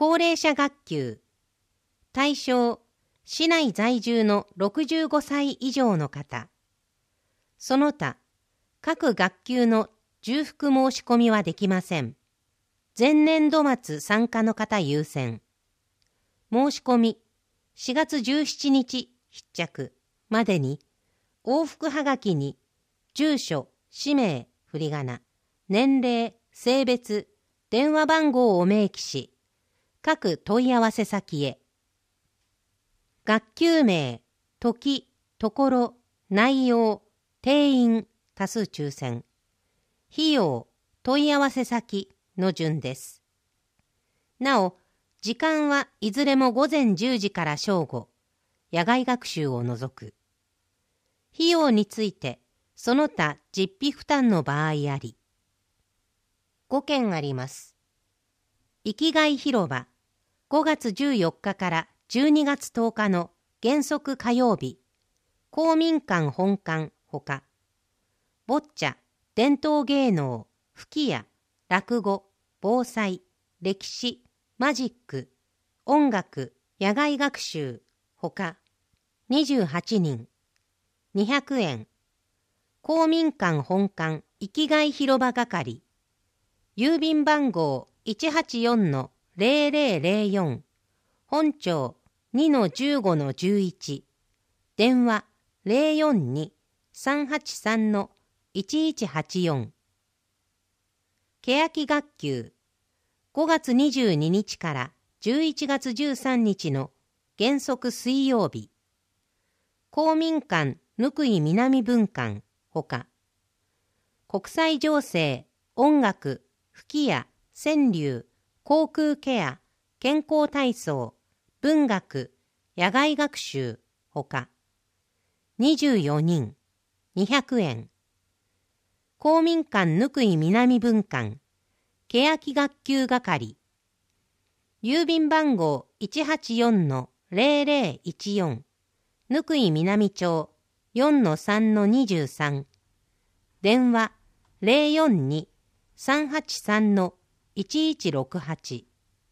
高齢者学級。対象、市内在住の65歳以上の方。その他、各学級の重複申し込みはできません。前年度末参加の方優先。申し込み、4月17日必着までに、往復はがきに、住所、氏名、振り仮名、年齢、性別、電話番号を明記し、各問い合わせ先へ。学級名、時、ところ、内容、定員、多数抽選。費用、問い合わせ先の順です。なお、時間はいずれも午前10時から正午、野外学習を除く。費用について、その他実費負担の場合あり。5件あります。生きがい広場、5月14日から12月10日の原則火曜日、公民館本館ほか、ボッチャ、伝統芸能、吹き矢、落語、防災、歴史、マジック、音楽、野外学習ほか、28人、200円。公民館本館生きがい広場係、郵便番号 184-0004、本町 2-15-11、電話 042-383-1184。欅学級、5月22日から11月13日の原則水曜日、公民館貫井南分館ほか、国際情勢、音楽、吹き矢、川柳、航空ケア、健康体操、文学、野外学習ほか、24人、200円。公民館貫井南分館、欅学級係、郵便番号 184-0014、貫井南町 4-3-23、電話 042-383-1168。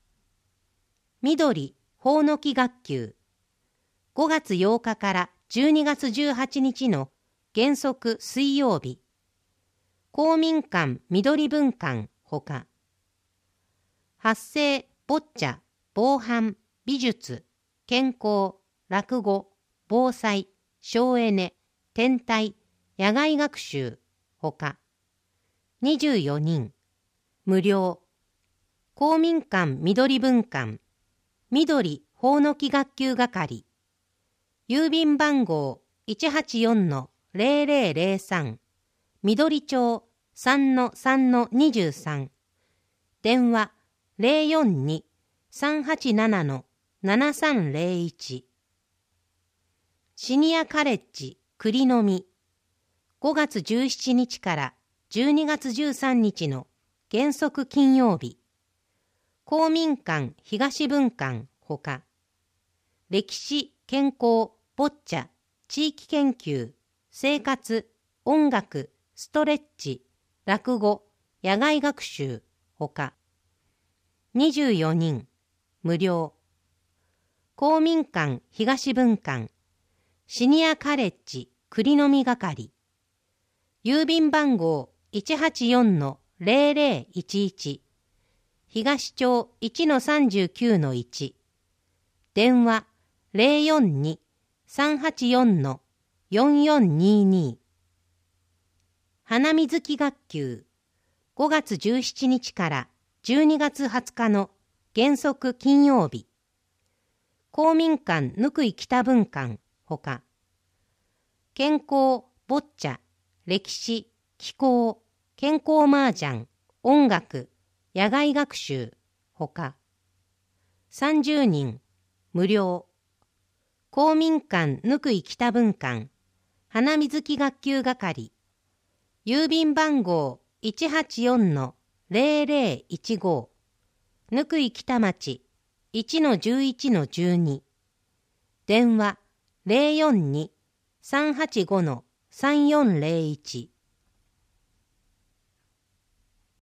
緑、ほおのき学級、5月8日から12月18日の原則水曜日、公民館緑分館ほか、発声、ボッチャ、防犯、美術、健康、落語、防災、省エネ、天体、野外学習ほか、24人、無料。公民館緑分館、緑ほおのき学級係、郵便番号 184-0003、緑町 3-3-23、電話 042-387-7301。シニアカレッジ栗の実、5月17日から12月13日の原則金曜日、公民館東分館ほか、歴史、健康、ボッチャ、地域研究、生活、音楽、ストレッチ、落語、野外学習ほか、24人、無料。公民館東分館、シニアカレッジ栗の実係、郵便番号 184-0011、東町 1-39-1、電話 042-384-4422。花水木学級、5月17日から12月20日の原則金曜日、公民館貫井北分館ほか、健康、ボッチャ、歴史、気候、健康麻雀、音楽、野外学習ほか、30人、無料。公民館貫井北分館、花水木学級係、郵便番号 184-0015、貫井北町 1-11-12、電話 042-385-3401。